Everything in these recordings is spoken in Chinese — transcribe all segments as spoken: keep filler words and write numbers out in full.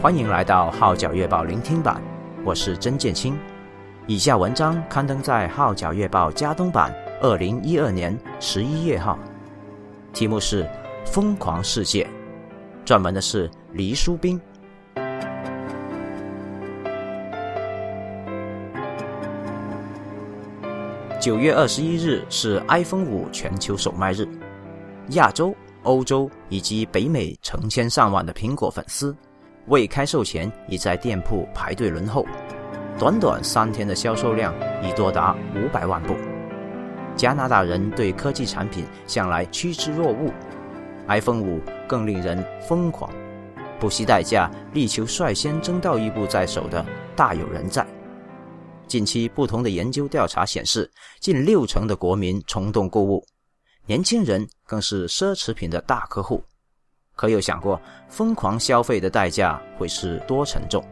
欢迎来到号角月报聆听版，我是曾建清。以下文章刊登在号角月报加东版二零一二年十一月号，题目是《疯狂世界》，撰文的是黎书斌。九月二十一日是 iPhone 五全球首卖日，亚洲、欧洲以及北美成千上万的苹果粉丝未开售前已在店铺排队轮候，短短三天的销售量已多达五百万部。加拿大人对科技产品向来趋之若鹜， iPhone 五更令人疯狂，不惜代价力求率先争到一部在手的大有人在。近期不同的研究调查显示，近六成的国民冲动购物，年轻人更是奢侈品的大客户。可有想过疯狂消费的代价会是多沉重？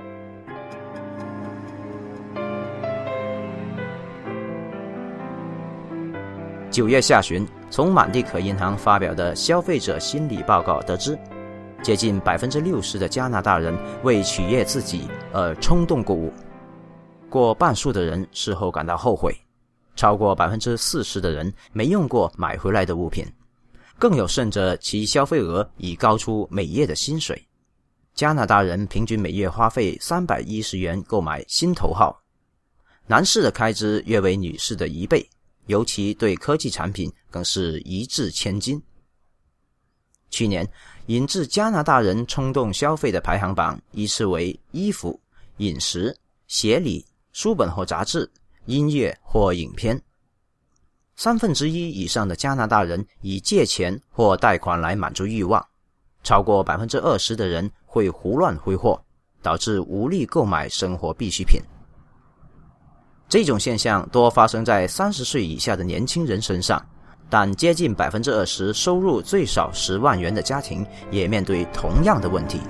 九月下旬，从满地可银行发表的消费者心理报告得知，接近 百分之六十 的加拿大人为取悦自己而冲动购物，过半数的人事后感到后悔，超过 百分之四十 的人没用过买回来的物品，更有甚者其消费额已高出每月的薪水。加拿大人平均每月花费三百一十元购买新头号，男士的开支约为女士的一倍，尤其对科技产品更是一掷千金。去年引致加拿大人冲动消费的排行榜依次为衣服、饮食、鞋礼、书本或杂志、音乐或影片。三分之一以上的加拿大人以借钱或贷款来满足欲望，超过 百分之二十 的人会胡乱挥霍，导致无力购买生活必需品。这种现象多发生在三十岁以下的年轻人身上，但接近 百分之二十 收入最少十万元的家庭也面对同样的问题。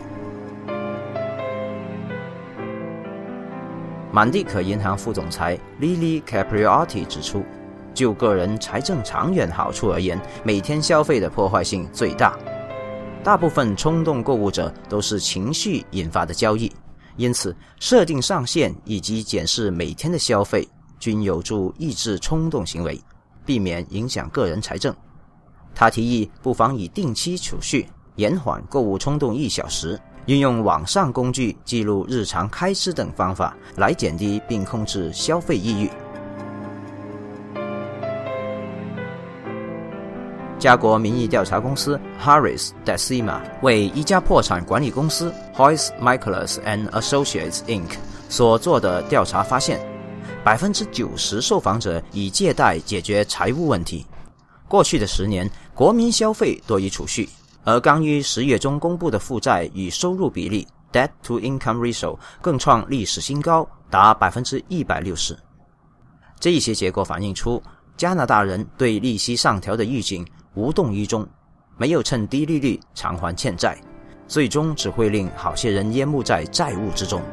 满地可银行副总裁 Lily Capriotti 指出，就个人财政长远好处而言，每天消费的破坏性最大。大部分冲动购物者都是情绪引发的交易，因此设定上限以及检视每天的消费均有助抑制冲动行为，避免影响个人财政。他提议不妨以定期储蓄、延缓购物冲动一小时、运用网上工具记录日常开支等方法来减低并控制消费抑郁。加国民意调查公司 Harris Decima 为一家破产管理公司 Hoyes Michaelis and Associates Incorporated 所做的调查发现， 百分之九十 受访者以借贷解决财务问题。过去的十年，国民消费多于储蓄，而刚于十月中公布的负债与收入比例 Debt to Income Ratio 更创历史新高，达 百分之一百六十。 这一些结果反映出加拿大人对利息上调的预警无动于衷，没有趁低利率偿还欠债，最终只会令好些人淹没在债务之中。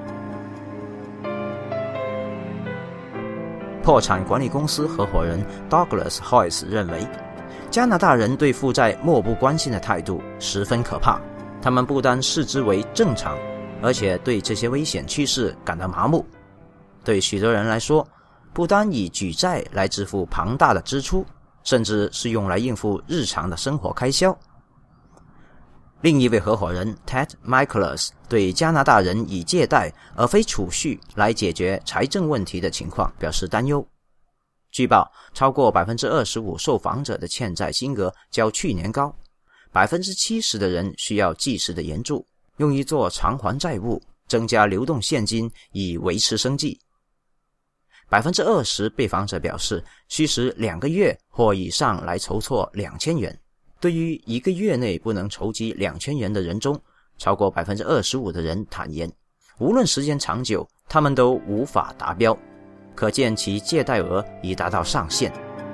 破产管理公司合伙人 Douglas Hoyes 认为，加拿大人对负债漠不关心的态度十分可怕，他们不单视之为正常，而且对这些危险趋势感到麻木。对许多人来说，不单以举债来支付庞大的支出，甚至是用来应付日常的生活开销。另一位合伙人 Ted Michaelis 对加拿大人以借贷而非储蓄来解决财政问题的情况表示担忧。据报，超过 百分之二十五 受访者的欠债金额较去年高， 百分之七十 的人需要即时的援助，用于做偿还债务，增加流动现金以维持生计。百分之二十 被访者表示需时两个月或以上来筹措两千元。对于一个月内不能筹集两千元的人中，超过 百分之二十五 的人坦言，无论时间长久，他们都无法达标，可见其借贷额已达到上限。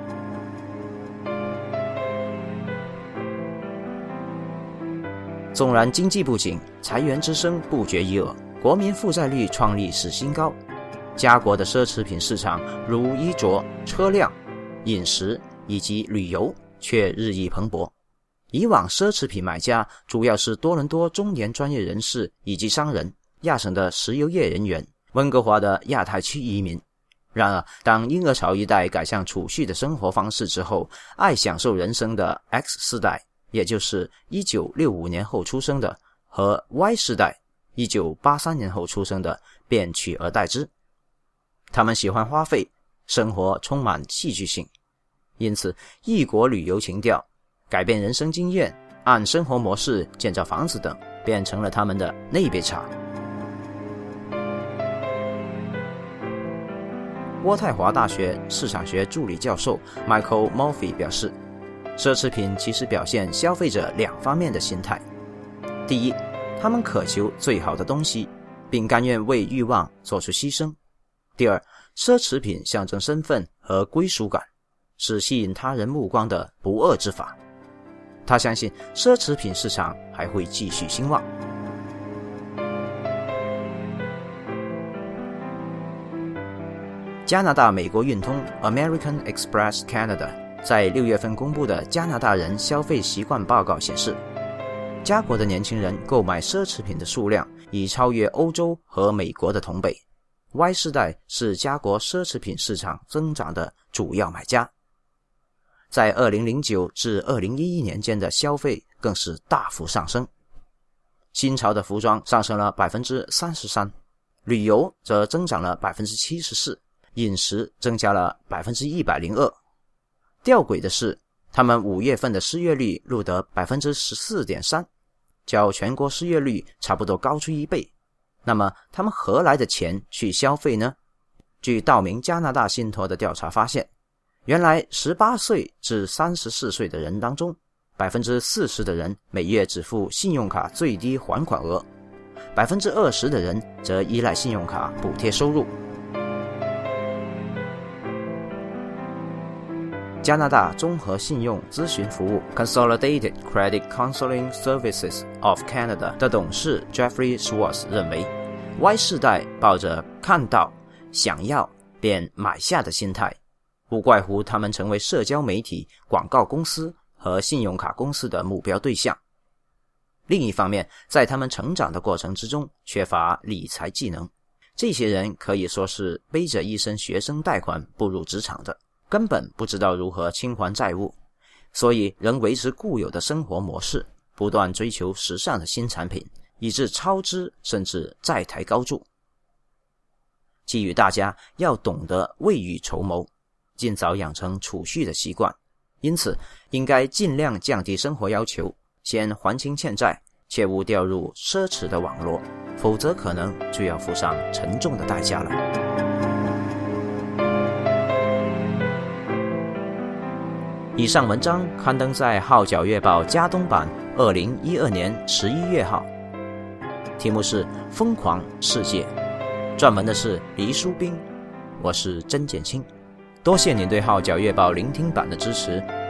纵然经济不景，裁员之声不绝于耳，国民负债率创历史新高。加国的奢侈品市场如衣着、车辆、饮食以及旅游却日益蓬勃。以往奢侈品买家主要是多伦多中年专业人士以及商人， 亚省的石油业人员，温哥华的亚太区移民。然而，当婴儿潮一代改向储蓄的生活方式之后，爱享受人生的 X 世代，也就是一九六五年后出生的，和 Y 世代一九八三年后出生的便取而代之。他们喜欢花费，生活充满戏剧性，因此异国旅游情调、改变人生经验、按生活模式建造房子等，变成了他们的那杯茶。渥太华大学市场学助理教授 Michael Murphy 表示，奢侈品其实表现消费者两方面的心态。第一，他们渴求最好的东西，并甘愿为欲望做出牺牲。第二，奢侈品象征身份和归属感，是吸引他人目光的不二之法。他相信奢侈品市场还会继续兴旺。加拿大美国运通 American Express Canada 在六月份公布的加拿大人消费习惯报告显示，加国的年轻人购买奢侈品的数量已超越欧洲和美国的同辈。Y 世代是加国奢侈品市场增长的主要买家，在二零零九至二零一一年间的消费更是大幅上升。新潮的服装上升了 百分之三十三， 旅游则增长了 百分之七十四， 饮食增加了 百分之一百零二。 吊诡的是，他们五月份的失业率录得 百分之十四点三， 较全国失业率差不多高出一倍。那么他们何来的钱去消费呢？据道明加拿大信托的调查发现，原来十八岁至三十四岁的人当中， 百分之四十 的人每月只付信用卡最低还款额， 百分之二十 的人则依赖信用卡补贴收入。加拿大综合信用咨询服务 Consolidated Credit Counseling Services of Canada 的董事 Jeffrey Schwartz 认为， Y 世代抱着看到、想要便买下的心态，不怪乎他们成为社交媒体、广告公司和信用卡公司的目标对象。另一方面，在他们成长的过程之中缺乏理财技能，这些人可以说是背着一身学生贷款步入职场的，根本不知道如何清还债务，所以仍维持固有的生活模式，不断追求时尚的新产品，以致超支甚至债台高筑。寄予大家要懂得未雨绸缪，尽早养成储蓄的习惯，因此应该尽量降低生活要求，先还清欠债，切勿掉入奢侈的网络，否则可能就要付上沉重的代价了。以上文章刊登在《号角月报》加东版二零一二年十一月号，题目是《疯狂世界》，撰文的是黎书斌，我是甄简清。多谢您对《号角月报》聆听版的支持，